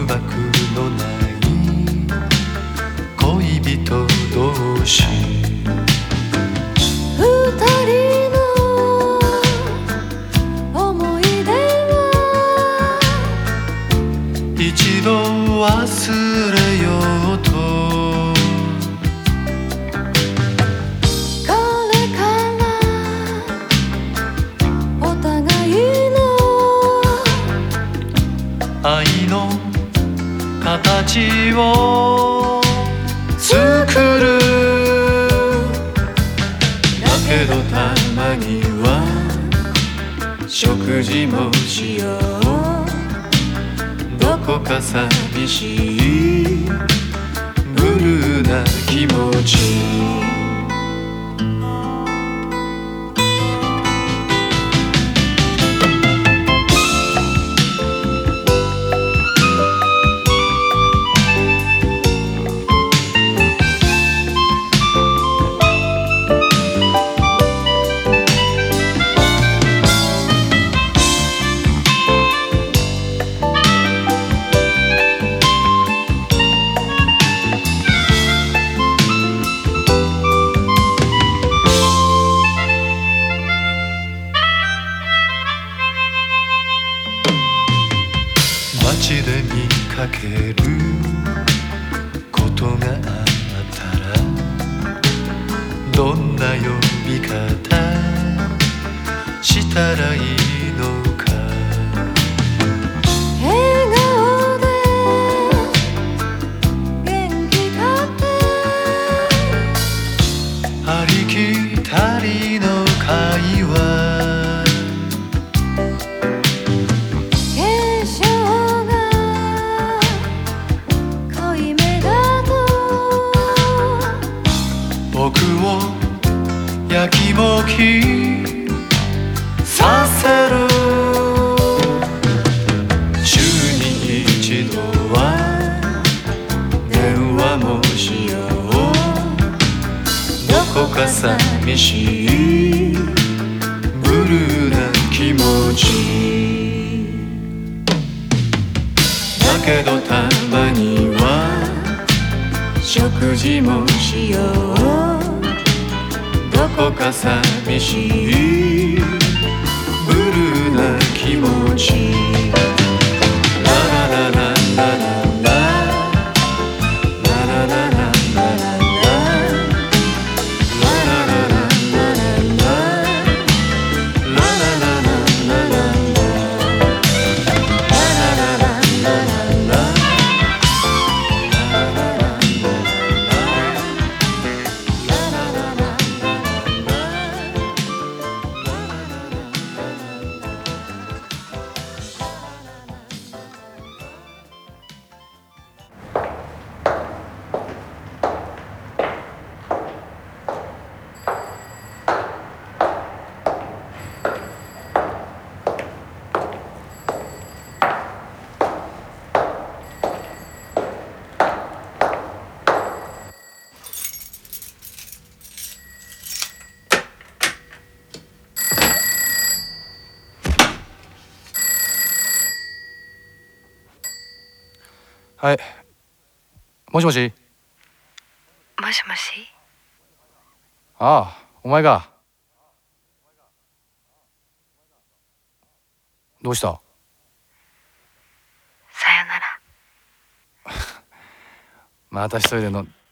膜のない恋人同士、 二人の思い出は一度忘れようと、 これからお互いの愛の形を作る。だけどたまには食事もしよう。どこか寂しいブルーな気持ち。街で見かけることがあったら、どんな呼び方したらいいのか。 笑顔で元気がってありきたりの会話、 化粧が濃いめだと僕をやきもきさせる。週に一度は電話もしよう。どこか寂しいブルーな気持ち。だけどたまには食事もしよう。どこか寂しいブルーな気持ち。ララララララララララララはい。もしもし。 もしもし。 ああ、お前か。どうした？ さよなら。 また一人での。